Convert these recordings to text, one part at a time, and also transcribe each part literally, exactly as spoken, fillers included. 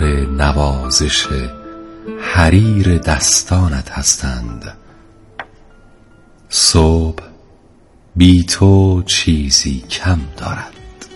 نوازش حریر دستانت هستند. صبح بی تو چیزی کم دارد.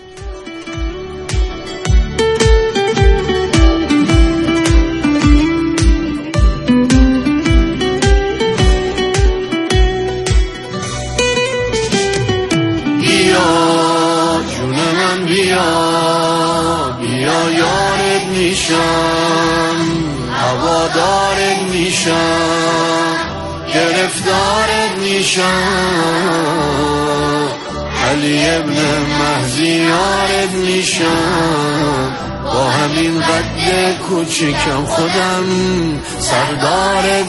بیا بیا یارت میشم، هوادارت میشم، گرفتارت میشم، علی ابن مهدی یارت میشم، با همین قد کوچیکم خودم سردارت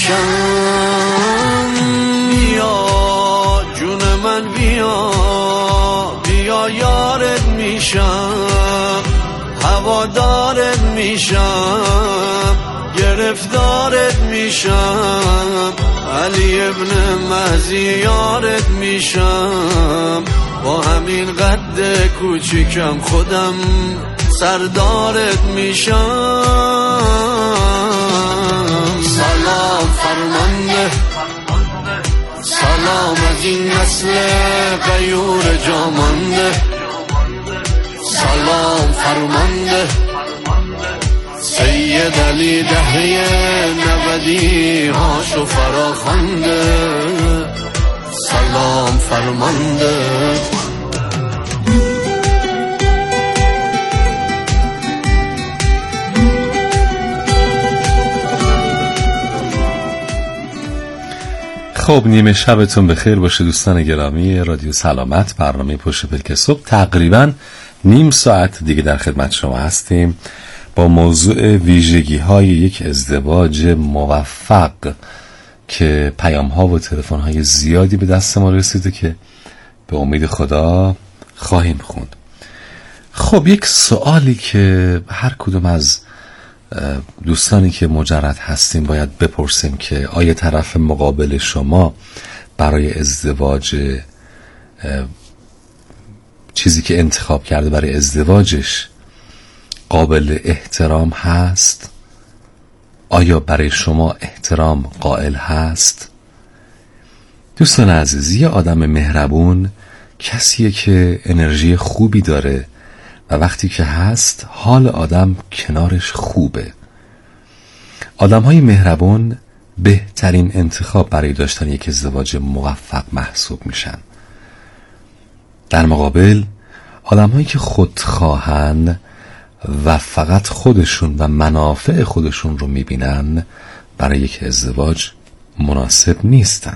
میشم. بیا جون من بیا بیا یارت میشم، هوادارت میشم، گرفتارت میشم، علی ابن مهدی یارت میشم، با همین قد کوچیکم خودم سردارت میشم. سلام فرمانده، سلام از این نسل غیور جامانده، سلام فرمانده سید علی دهه نودی هاشو فراخوانده، سلام فرمانده. خب نیمه شبتون بخیر باشه دوستان گرامی رادیو سلامت. برنامه پشت پلک صبح تقریبا نیم ساعت دیگه در خدمت شما هستیم با موضوع ویژگی های یک ازدواج موفق که پیام ها و تلفن های زیادی به دست ما رسیده که به امید خدا خواهیم خوند. خب یک سوالی که هر کدوم از دوستانی که مجرد هستیم باید بپرسیم که آیا طرف مقابل شما برای ازدواج چیزی که انتخاب کرده برای ازدواجش قابل احترام هست؟ آیا برای شما احترام قائل هست؟ دوستان عزیز، یه آدم مهربون کسیه که انرژی خوبی داره و وقتی که هست حال آدم کنارش خوبه. آدم های مهربون بهترین انتخاب برای داشتن یک ازدواج موفق محسوب میشن. در مقابل آدم هایی که خودخواهن و فقط خودشون و منافع خودشون رو میبینن برای یک ازدواج مناسب نیستن.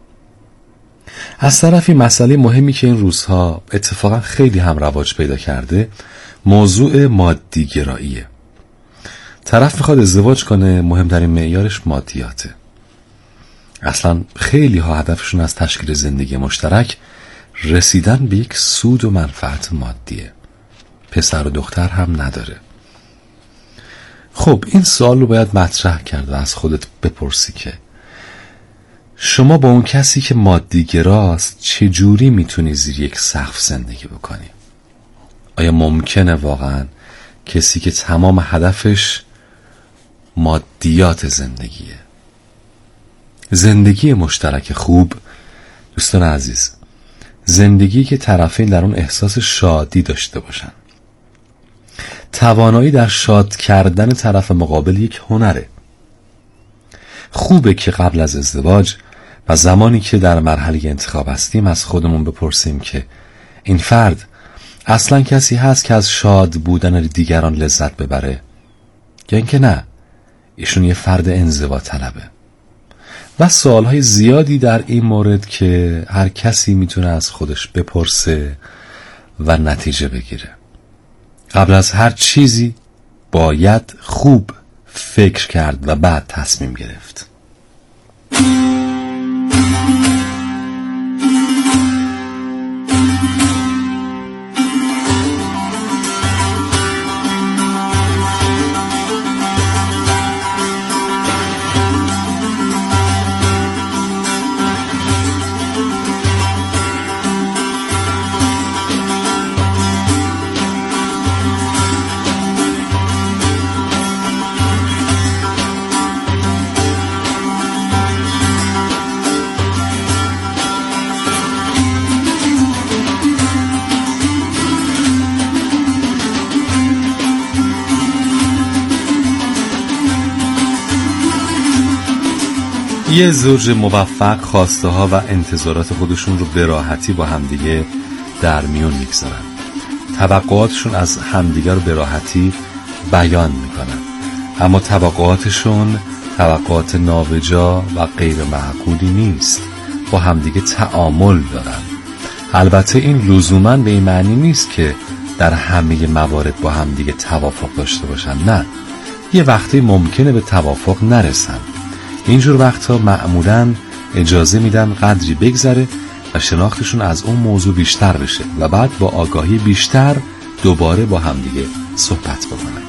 از طرفی مسئله مهمی که این روزها اتفاقا خیلی هم رواج پیدا کرده موضوع مادی گراییه. طرف میخواد ازدواج کنه، مهمترین معیارش مادیاته. اصلا خیلی ها هدفشون از تشکیل زندگی مشترک رسیدن به یک سود و منفعت مادیه. پسر و دختر هم نداره. خب این سوال رو باید مطرح کرد و از خودت بپرسی که شما با اون کسی که مادی گراست چجوری میتونی زیر یک سقف زندگی بکنی؟ آیا ممکنه واقعا کسی که تمام هدفش مادیات زندگیه؟ زندگی مشترک خوب دوستان عزیز زندگی که طرفین در اون احساس شادی داشته باشن. توانایی در شاد کردن طرف مقابل یک هنره. خوبه که قبل از ازدواج و زمانی که در مرحله انتخاب هستیم از خودمون بپرسیم که این فرد اصلا کسی هست که از شاد بودن دیگران لذت ببره یا اینکه نه ایشون یه فرد انزوا طلبه. و سوالهای زیادی در این مورد که هر کسی میتونه از خودش بپرسه و نتیجه بگیره. قبل از هر چیزی باید خوب فکر کرد و بعد تصمیم گرفت. یه زوج موفق خواسته ها و انتظارات خودشون رو به راحتی با همدیگه در میون میگذارن، توقعاتشون از همدیگه رو به راحتی بیان میکنن، اما توقعاتشون توقعات نابجا و غیر معقولی نیست، با همدیگه تعامل دارن. البته این لزوماً به این معنی نیست که در همه موارد با همدیگه توافق داشته باشن، نه، یه وقتی ممکنه به توافق نرسن. اینجور وقتها معمولاً اجازه میدن قدری بگذره و شناختشون از اون موضوع بیشتر بشه و بعد با آگاهی بیشتر دوباره با همدیگه صحبت بکنن.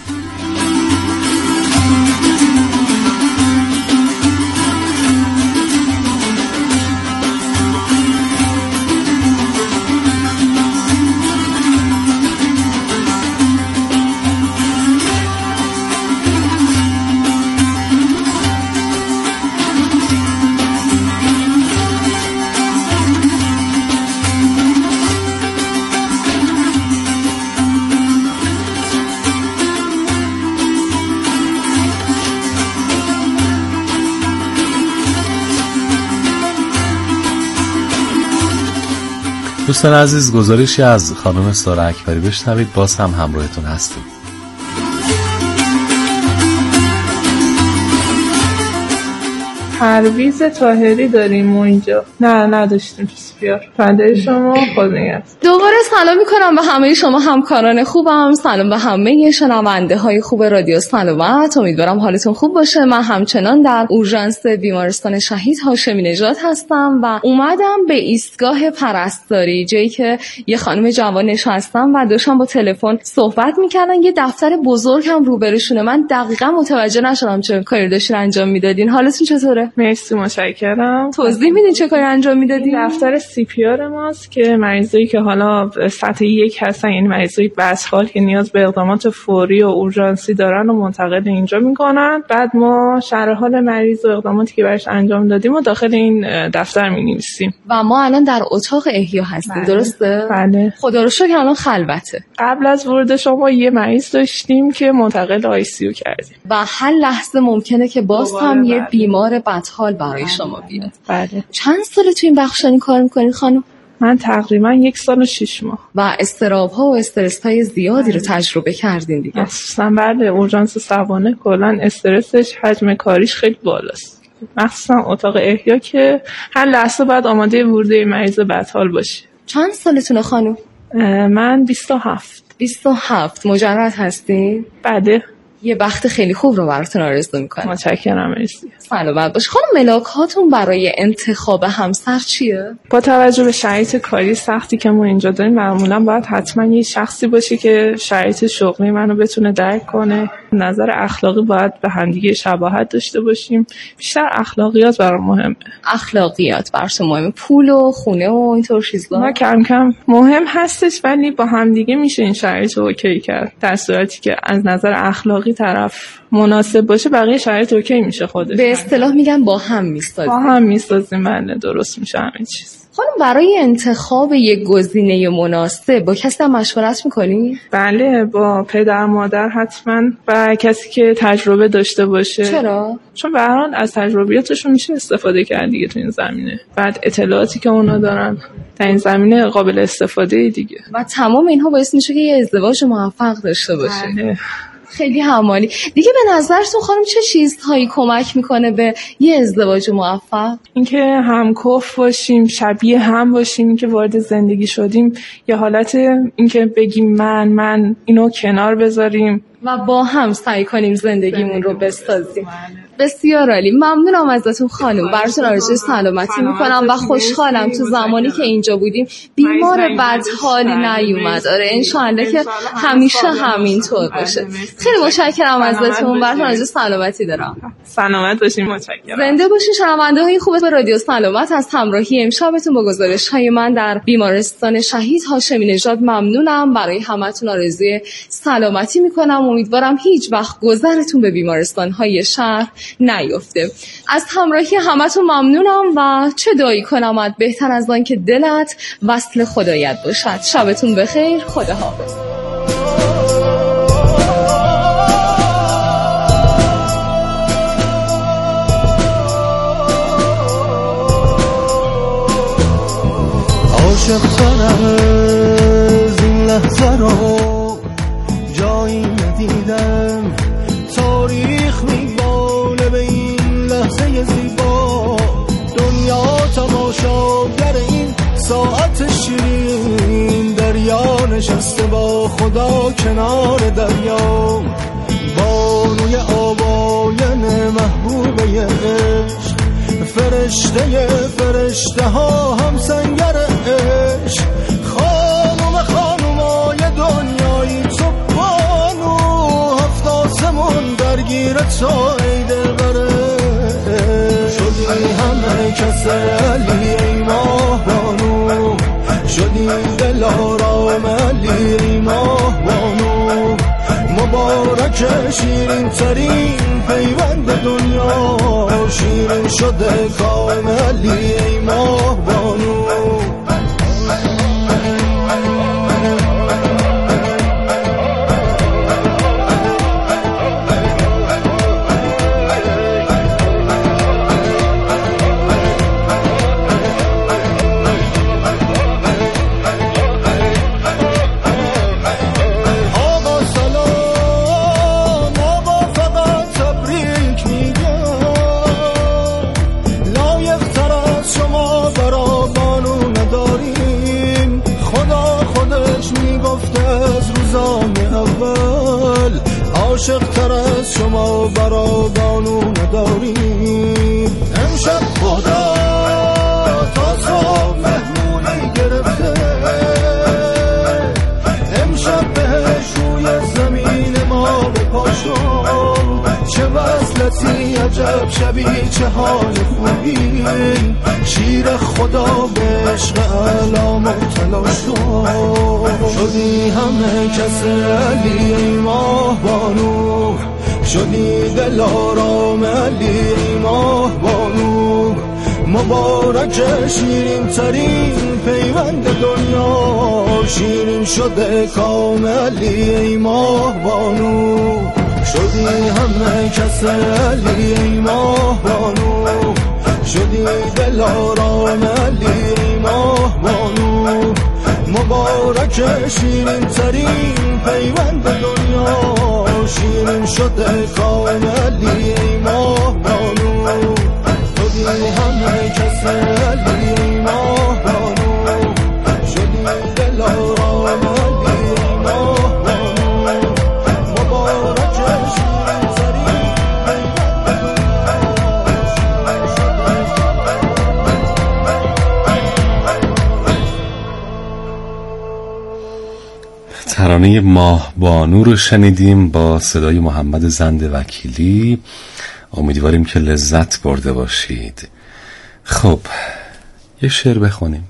دوستان عزیز، گزارشی از خانم سارا اکبری بشنوید، باز هم همراهتون هستیم. پرویز طاهری داریم ما اینجا؟ نه نداشتیم. پس بیار فنده شما خود نگرد. دوباره سلام میکنم به همه شما همکاران خوبم، سلام به همه شنونده های خوب رادیو سلامت. امیدوارم حالتون خوب باشه. من همچنان در اورژانس بیمارستان شهید هاشمی نژاد هستم و اومدم به ایستگاه پرستاری، جایی که یه خانم جوان نشستم و داشتم با تلفن صحبت میکردن. یه دفتر بزرگ هم روبروشونه. من دقیقاً متوجه نشدم چه کاری داشتین انجام میدادین. حالتون چطوره؟ مرسی، متشکرم. توضیح میدین چه کاری انجام میدادین؟ دفتر سی پی آر ماست که مریضایی که حالا سطح یک هستن، یعنی مریضای بسحال که نیاز به اقدامات فوری و اورژانسی دارن و منتقل اینجا میکنن. بعد ما شرح حال مریض و اقداماتی که براش انجام دادیم و داخل این دفتر مینویسیم. و ما الان در اتاق احیا هستیم. بله. درسته؟ بله. خدا رو شکر الان خلوته. قبل از ورود شما یه مریض داشتیم که منتقل آی سی یو کردیم و هر لحظه ممکنه که باز هم یه بیمار بدحال برای شما بیاد. بله. چند ساله تو این بخشانی کار میکنین خانم؟ من تقریبا یک سال و شش ماه. و استراب ها و استرس های زیادی رو تجربه کردین دیگه. اصلا بله، اورژانس سوانه کلا استرسش، حجم کاریش خیلی بالاست، مخصوصا اتاق احیا که هر لحظه بعد آماده ورود مریض بدحال باشه. چند سالتونه خانم؟ من بیست و هفت. بیست و هفت. مجرد هستین؟ بله. یه بخت خیلی خوب رو براتون آرزو میکنم. متشکرم. مرسی. سلامت باش. خانم ملاک هاتون برای انتخاب همسر چیه؟ با توجه به شرایط کاری سختی که ما اینجا داریم، معمولا باید حتما یه شخصی باشه که شرایط شغلی منو بتونه درک کنه. نظر اخلاقی باید به همدیگه شباهت داشته باشیم. بیشتر اخلاقیات برام مهمه. اخلاقیات براتون مهمه؟ پول و خونه و اینطور چیزا؟ نه، کم کم مهم هستش، ولی با همدیگه میشه این شرایط رو اوکی کرد. در صورتی که از نظر اخلاقی طرف مناسب باشه، بقیه شرایط اوکی میشه خودش. به اصطلاح میگن با هم میسازیم. با هم میسازیم. بله، درست میشه همه چیز. خانم برای انتخاب یک گزینه مناسب با کسی هم مشورت میکنی؟ بله، با پدر مادر حتما و کسی که تجربه داشته باشه. چرا؟ چون به هر حال از تجربیاتشون میشه استفاده کرد دیگه تو این زمینه. بعد اطلاعاتی که اونا دارن در این زمینه قابل استفاده دیگه. و تمام اینها باعث میشه که یه ازدواج موفق داشته باشه. بله. خیلی همالی. دیگه به نظرتون خانم چه چیزهایی کمک میکنه به یه ازدواج موفق؟ اینکه همکف باشیم، شبیه هم باشیم، که وارد زندگی شدیم یه حالت اینکه بگیم من من اینو کنار بذاریم و با هم سعی کنیم زندگیمون رو بسازیم. بسیار عالی. ممنونم ازتون خانم. براتون آرزوی سلامتی میکنم و خوشحالم تو زمانی که اینجا بودیم بیمار بدحالی نیومد. آره انشالله که همیشه همینطور باشه. خیلی متشکرم ازتون. براتون آرزوی سلامتی دارم. سلامت باشین. متشکرم. زنده باشین. شنونده های خوب رادیو سلامت، از همراهی امشبتون با گزارش های من در بیمارستان شهید هاشمی نژاد ممنونم. برای همتون آرزوی سلامتی میکنم. امیدوارم هیچ وقت گذرتون به بیمارستان های شهر نیفته. از همراهی همتون ممنونم و چه دعایی کنم بهتر از آن که دلت وصل خدایت باشد. شبتون بخیر. خداحافظ. ساعت شیرین دریا نشسته با خدا کنار دریا بانوی آواین محبوبه عشق فرشته فرشته ها هم سنگر عشق خانوم خانومای دنیایی تو بانو هفت آسمون درگیر تو ای دلبره شدی همه کس علی ای ماه بانو شدی دل آرام علی ای ماه بانو مبارک شیرین ترین پیوند دنیا شیرین شده کام علی ای ماه بانو عاشق تر از شما برا بانو نداریم امشب خدا تا صبح مهمونی گرفته امشب بهش روی زمین ما بپاشو چه وصلتی عجب شبی چه حال خوبی شیر خدا به عشق علام و تلاشو شدی همه کس علی ای ماه بانو شدی دل آرام علی ای ماه بانو مبارک شیرین ترین پیوند دنیا شیرین شده کام علی ای ماه بانو شدی همه کس علی ای ماه بانو شدی دل آرام علی ای ماه بانو مبارک شیرین ترین پیوند دنیا شیرین شده کام علی ای ماه بانو شدی همه کس علی ای ماه بانو شدی دل آرام علی ای ماه بانو مبارک شیرین ترین ترانه ماه بانو رو شنیدیم با صدای محمد زند وکیلی. امیدواریم که لذت برده باشید. خب یه شعر بخونیم.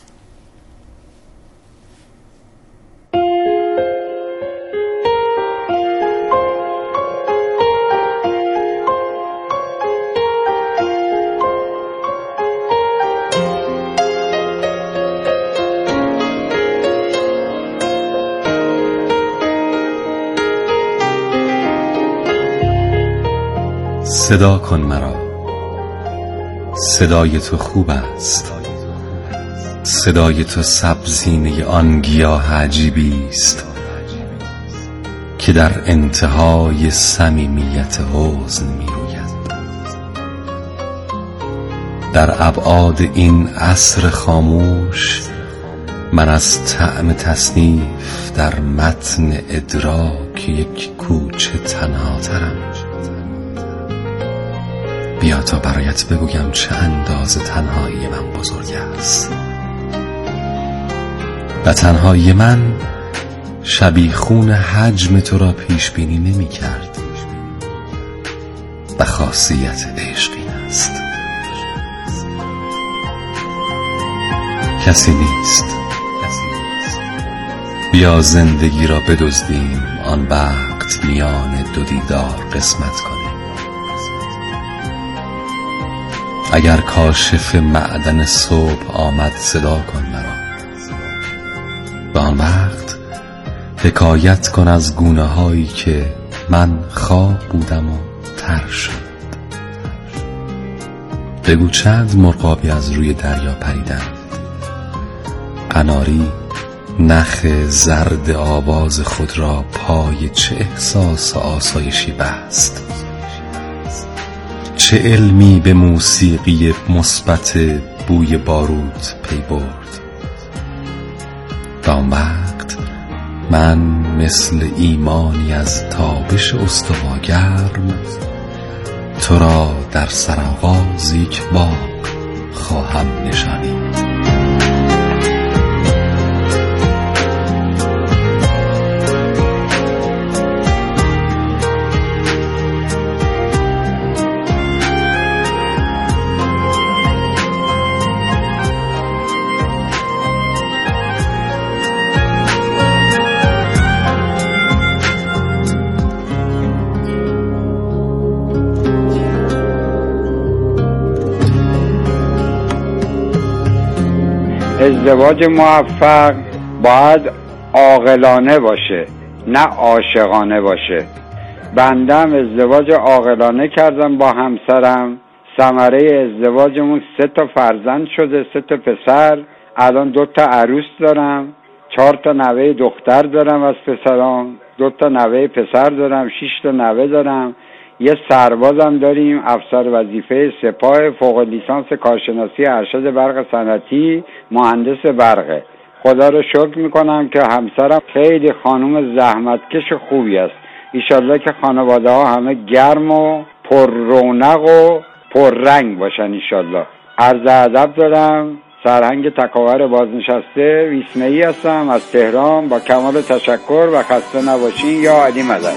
صدا کن مرا، صدای تو خوب است، صدای تو سبزینه آن گیاه عجیبی است که در انتهای صمیمیت حزن می روید. در ابعاد این عصر خاموش من از طعم تصنیف در متن ادراک یک کوچه تنها ترم. بیا تا برایت بگویم چه اندازه تنهایی من بزرگ است و تنهایی من شبیخون حجم تو را پیش بینی نمی کرد و خاصیت عشق این است. کسی نیست، بیا زندگی را بدزدیم، آن وقت میان دو دیدار قسمت کنیم. اگر کاشف معدن صبح آمد صدا کن مرا و آن وقت حکایت کن از گونه هایی که من خواب بودم و تر شد. بگو چند مرغابی از روی دریا پریدند، قناری نخ زرد آواز خود را پای چه احساس آسایشی بست، چه علمی به موسیقی مثبت بوی بارود پی برد. کدام وقت من مثل ایمانی از تابش استواگرم تو را در سرآغاز یک باغ خواهم نشانید. ازدواج موفق باید عاقلانه باشه، نه عاشقانه باشه. بندم ازدواج عاقلانه کردم با همسرم، ثمره ازدواجمون سه تا فرزند شده، سه تا پسر. الان دو تا عروس دارم، چهار تا نوه دختر دارم از پسرام، دو تا نوه پسر دارم، شش تا نوه دارم. یه سربازم داریم، افسر وظیفه سپاه، فوق لیسانس کارشناسی ارشد برق صنعتی، مهندس برقه. خدا رو شکر میکنم که همسرم خیلی خانم زحمتکش خوبی است. ایشالله که خانواده ها همه گرم و پر رونق و پر رنگ باشن ایشالله. عرض ادب دارم. سرهنگ تکاور بازنشسته ویسمه‌ای هستم از تهران. با کمال تشکر و خسته نباشین. یا علی مدد.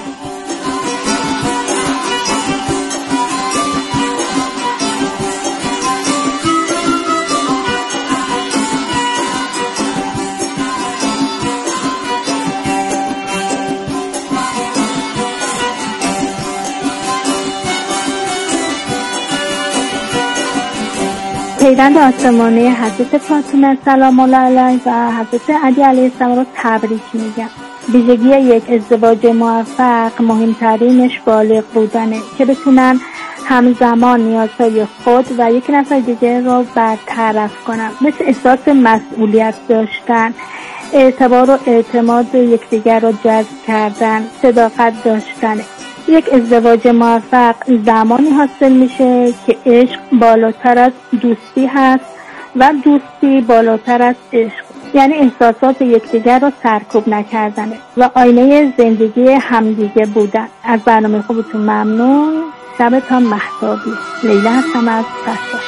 پیوند آسمانی حضرت فاطمه سلام الله علیها و حضرت علی علیه السلام رو تبریک میگم. ویژگی یک ازدواج موفق مهمترینش بالغ بودنه که بتونن همزمان نیازهای خود و یک نفر دیگه رو برطرف کنن، مثل احساس مسئولیت داشتن، اعتبار و اعتماد یکدیگر رو جذب کردن، صداقت داشتن. یک ازدواج موفق زمانی حاصل میشه که عشق بالاتر از دوستی هست و دوستی بالاتر از عشق، یعنی احساسات یکدیگر رو سرکوب نکردنه و آینه زندگی همدیگه بودن. از برنامه خوبتون ممنون. شبتان مهتابی. لیلا هستم از بساش.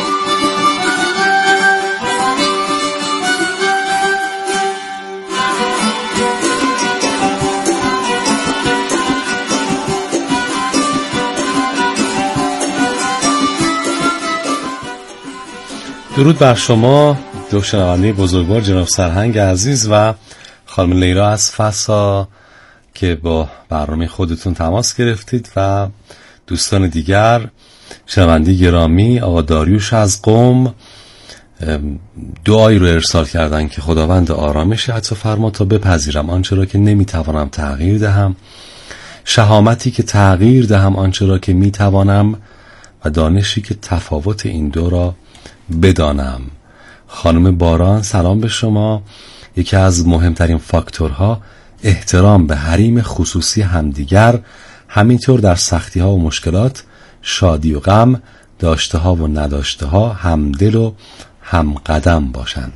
درود بر شما دو شنونده بزرگوار جناب سرهنگ عزیز و خانم لیلا از فسا که با برنامه خودتون تماس گرفتید و دوستان دیگر. شنونده گرامی آقا داریوش از قم دعایی رو ارسال کردن که خداوند آرامش عطا فرما تا بپذیرم آنچه را که نمیتوانم تغییر دهم، شهامتی که تغییر دهم آنچه را که میتوانم و دانشی که تفاوت این دو را بدانم. خانم باران سلام به شما. یکی از مهمترین فاکتورها احترام به حریم خصوصی همدیگر، همینطور در سختی ها و مشکلات، شادی و غم، داشته ها و نداشته ها همدل و هم قدم باشند.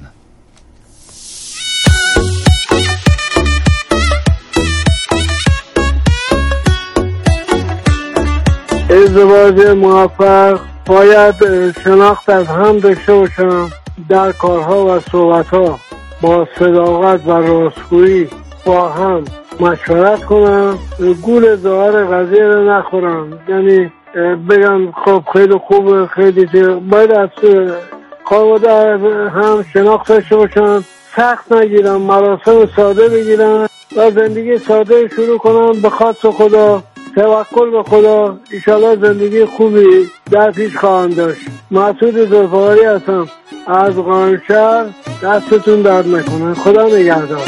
ازدواج موفق باید شناخت از هم داشته باشم، در کارها و صحبتها با صداقت و راستگویی با هم مشورت کنم، گول ظاهر قضیه رو نخورم، یعنی بگم خب خیلی خوبه خیلی دیگه. باید از خانواده هم شناخت داشته باشم، سخت نگیرم، مراسم ساده بگیرم و زندگی ساده شروع کنم به خاطر خدا. توکل به خدا، انشالله زندگی خوبی در پیش خواهم داشت. مسعود زلفقاری هستم از قائمشهر. دستتون درد نکنه. خدا نگهدار.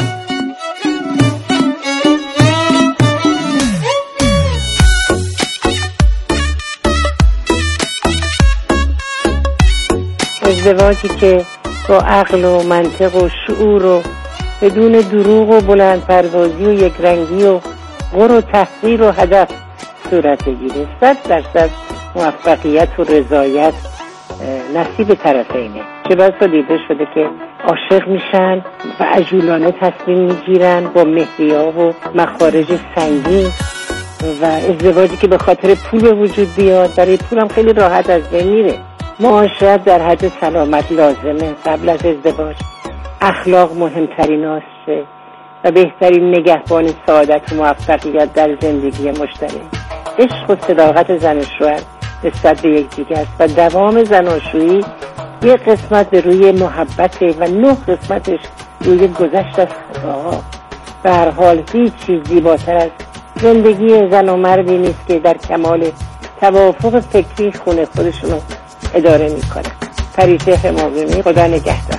ازدواجی که با عقل و منطق و شعور و بدون دروغ و بلند پروازی و یک رنگی و غر و تحقیر و هدف صورت بگیره، صد درصد موفقیت و رضایت نصیب طرفینه. چه بسا دیده شده که عاشق میشن و عجولانه تصمیم میگیرن با مهریه‌ها و مخارج سنگین و ازدواجی که به خاطر پول به وجود بیاد، برای پولم خیلی راحت از بین میره. معاشرت در حد سلامت لازمه. قبل از ازدواج اخلاق مهمترین آسه و بهترین نگهبان سعادت و موفقیت در زندگی مشترک. عشق و صداقت زن و شوهر نسبت به یکدیگر است و دوام زناشویی یک قسمت به روی محبته و نه قسمتش روی گذشت از خطاها. به هر حال هیچ چیز زیباتر از زندگی زن و مردی نیست که در کمال توافق فکری خونه خودشونو اداره میکنن. پریچه هماغومی، خدا نگهدار.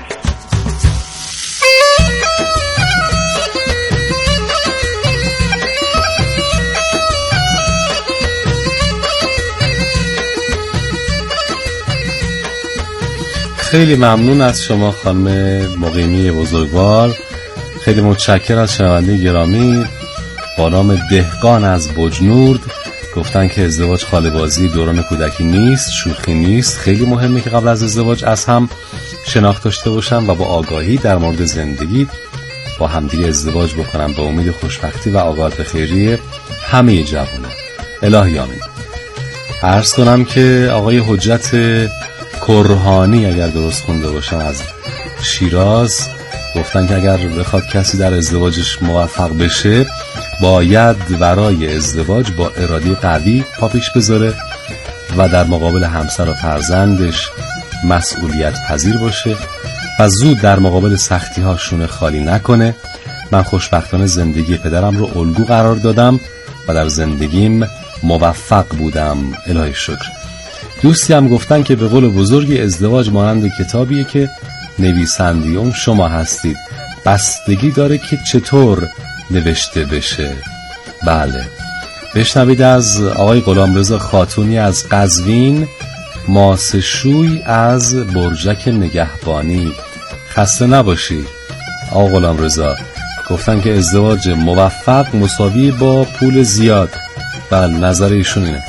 خیلی ممنون از شما خانم مقیمی بزرگوار. خیلی متشکر از شنونده گرامی با نام دهقان از بجنورد. گفتن که ازدواج خاله‌بازی دوران کودکی نیست، شوخی نیست. خیلی مهمه که قبل از ازدواج از هم شناخت داشته باشن و با آگاهی در مورد زندگی با همدیگه ازدواج بکنن به امید خوشبختی و عاقبت خیری همه جوانان. الهی آمین. عرض کنم که آقای حجت کرهانی اگر درست خونده باشم از شیراز گفتن که اگر بخواد کسی در ازدواجش موفق بشه باید برای ازدواج با اراده قوی پا پیش بذاره و در مقابل همسر و فرزندش مسئولیت پذیر باشه و زود در مقابل سختی ها شونه خالی نکنه. من خوشبختانه زندگی پدرم رو الگو قرار دادم و در زندگیم موفق بودم، الهی شکر. دوستی هم گفتن که به قول بزرگی ازدواج مانند کتابیه که نویسنده اون شما هستید، بستگی داره که چطور نوشته بشه. بله، بشنوید از آقای غلامرضا خاتونی از قزوین، ماسه‌شوی از برجک نگهبانی. خسته نباشی آقا غلامرضا. گفتن که ازدواج موفق مساوی با پول زیاد. بله، نظر ایشون اینه.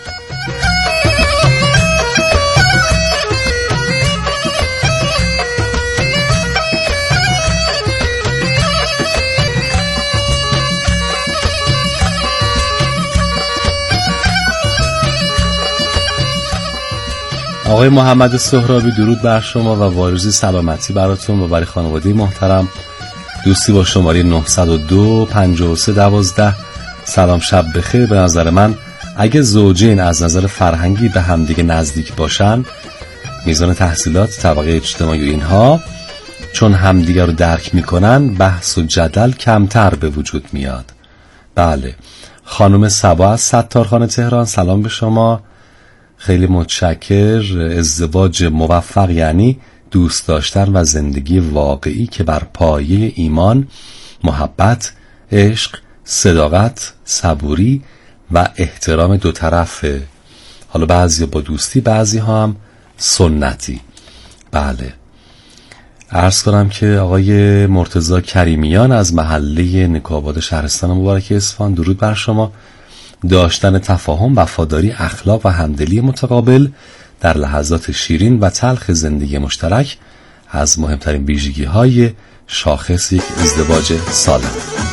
آقای محمد سهرابی، درود بر شما و وارزی سلامتی براتون و برای خانواده محترم. دوستی با شماره نه صفر دو پنجاه و سه دوازده. سلام، شب بخیر. به نظر من اگه زوجین از نظر فرهنگی به همدیگه نزدیک باشن، میزان تحصیلات، طبقه اجتماعی و اینها، چون همدیگه رو درک میکنن، بحث و جدل کمتر به وجود میاد. بله. خانم سبا از ستارخانه تهران، سلام به شما. خیلی متشکر. ازدواج موفق یعنی دوست داشتن و زندگی واقعی که بر پایه ایمان، محبت، عشق، صداقت، صبوری و احترام دو طرفه. حالا بعضی با دوستی، بعضی هم سنتی. بله. عرض کنم که آقای مرتضی کریمیان از محله نکوآباد شهرستان مبارک اصفهان، درود بر شما. داشتن تفاهم، وفاداری، اخلاق و همدلی متقابل در لحظات شیرین و تلخ زندگی مشترک از مهمترین ویژگی‌های شاخص یک ازدواج سالم.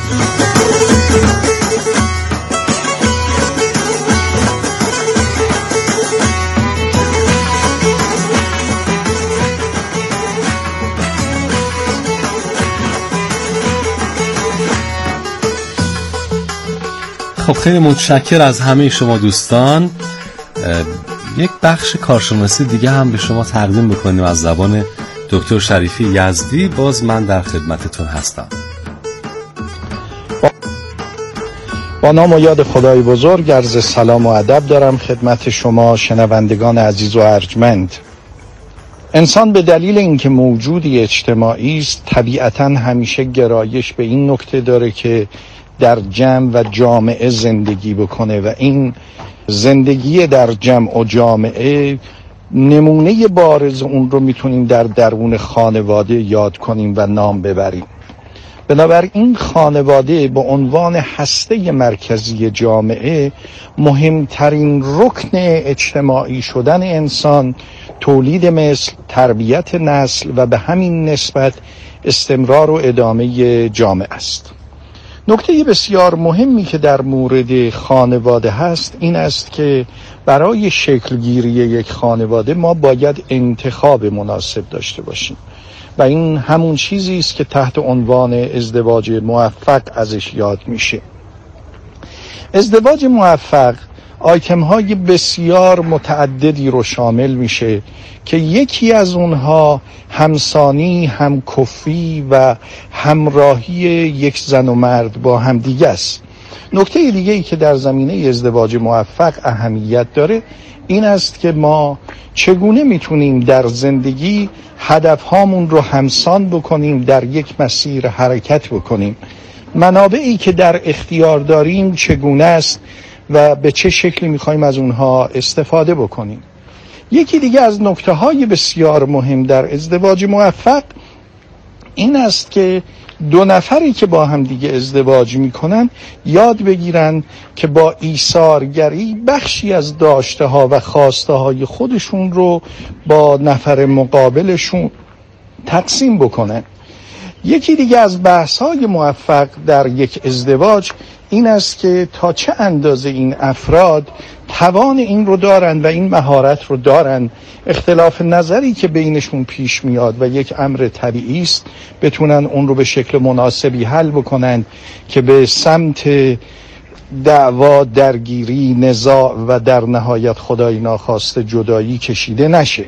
خب خیلی متشکر از همه شما دوستان. یک بخش کارشناسی دیگه هم به شما تقدیم بکنیم از زبان دکتر شریفی یزدی. باز من در خدمتتون هستم. با نام و یاد خدای بزرگ عرض سلام و ادب دارم خدمت شما شنوندگان عزیز و ارجمند. انسان به دلیل اینکه موجودی اجتماعی است طبیعتاً همیشه گرایش به این نکته داره که در جمع و جامعه زندگی بکنه و این زندگی در جمع و جامعه نمونه بارز اون رو میتونیم در درون خانواده یاد کنیم و نام ببریم. بنابراین خانواده به عنوان هسته مرکزی جامعه مهمترین رکن اجتماعی شدن انسان، تولید مثل، تربیت نسل و به همین نسبت استمرار و ادامه جامعه است. نکته بسیار مهمی که در مورد خانواده هست این است که برای شکلگیری یک خانواده ما باید انتخاب مناسب داشته باشیم و این همون چیزی است که تحت عنوان ازدواج موفق ازش یاد میشه. ازدواج موفق آیتم های بسیار متعددی رو شامل میشه که یکی از اونها همسانی، همکفی و همراهی یک زن و مرد با همدیگه است. نکته دیگه ای که در زمینه ازدواج موفق اهمیت داره این است که ما چگونه میتونیم در زندگی هدفهامون رو همسان بکنیم، در یک مسیر حرکت بکنیم. منابعی که در اختیار داریم چگونه است و به چه شکلی میخوایم از اونها استفاده بکنیم. یکی دیگه از نکته های بسیار مهم در ازدواج موفق این است که دو نفری که با هم دیگه ازدواج میکنن یاد بگیرن که با ایثارگری بخشی از داشته ها و خواسته های خودشون رو با نفر مقابلشون تقسیم بکنن. یکی دیگه از بحث های موفق در یک ازدواج این است که تا چه اندازه این افراد توان این رو دارن و این مهارت رو دارن اختلاف نظری که بینشون پیش میاد و یک امر طبیعی است بتونن اون رو به شکل مناسبی حل بکنن که به سمت دعوا، درگیری، نزاع و در نهایت خدای ناخواسته جدایی کشیده نشه.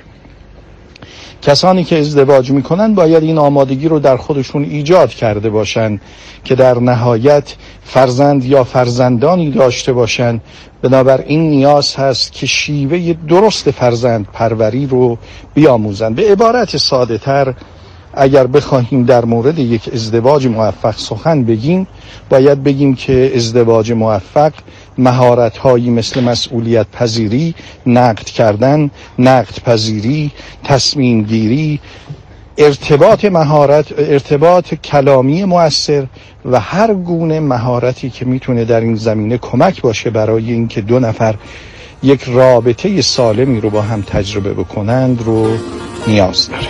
کسانی که ازدواج میکنن باید این آمادگی رو در خودشون ایجاد کرده باشن که در نهایت فرزند یا فرزندانی داشته باشن. بنابراین نیاز هست که شیوه درست فرزند پروری رو بیاموزن. به عبارت ساده تر اگر بخواهیم در مورد یک ازدواج موفق سخن بگیم باید بگیم که ازدواج موفق مهارت‌هایی مثل مسئولیت پذیری، نقد کردن، نقد پذیری، تصمیم گیری، ارتباط مهارت، ارتباط کلامی مؤثر و هر گونه مهارتی که میتونه در این زمینه کمک باشه برای اینکه دو نفر یک رابطه سالمی رو با هم تجربه بکنند رو نیاز داره.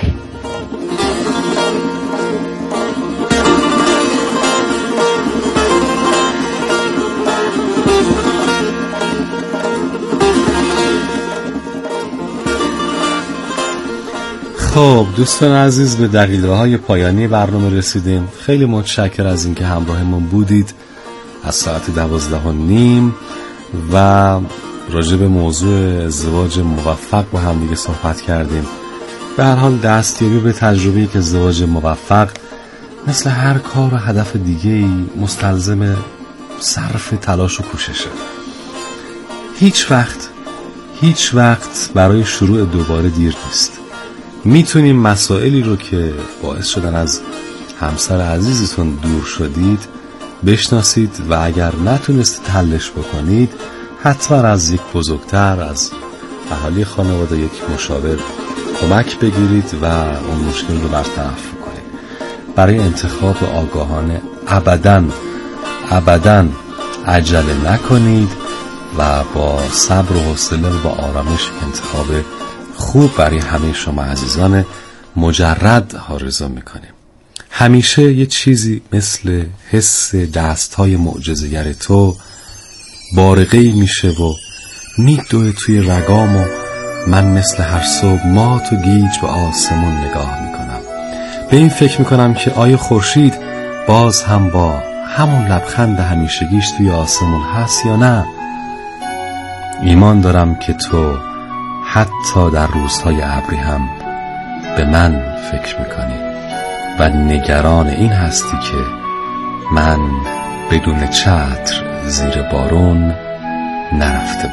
خب دوستان عزیز به دقیقه های پایانی برنامه رسیدیم. خیلی متشکر از اینکه همراهمون بودید. از ساعت دوازده و نیم و راجع به موضوع ازدواج موفق با هم دیگه صحبت کردیم. به هر حال دستیابی به تجربه‌ای که ازدواج موفق مثل هر کار و هدف دیگه‌ای مستلزم صرف تلاش و کوششه. هیچ وقت هیچ وقت برای شروع دوباره دیر نیست. میتونیم مسائلی رو که باعث شدن از همسر عزیزتون دور شدید بشناسید و اگر نتونستید حلش بکنید حتما از یک بزرگتر، از اهالی خانواده، یک مشاور کمک بگیرید و اون مشکل رو برطرف کنید. برای انتخاب آگاهانه ابداً ابداً عجله نکنید و با صبر و حوصله و با آرامش انتخاب خوب برای همه شما عزیزان مجرد آرزو میکنیم. همیشه یه چیزی مثل حس دستهای معجزه‌گر تو بارقه‌ای میشه و میدوه توی رگام و من مثل هر صبح مات و گیج به آسمون نگاه میکنم. به این فکر میکنم که آیا خورشید باز هم با همون لبخند همیشگیش توی آسمون هست یا نه؟ ایمان دارم که تو حتی در روزهای ابری هم به من فکر میکنی و نگران این هستی که من بدون چتر زیر بارون نرفته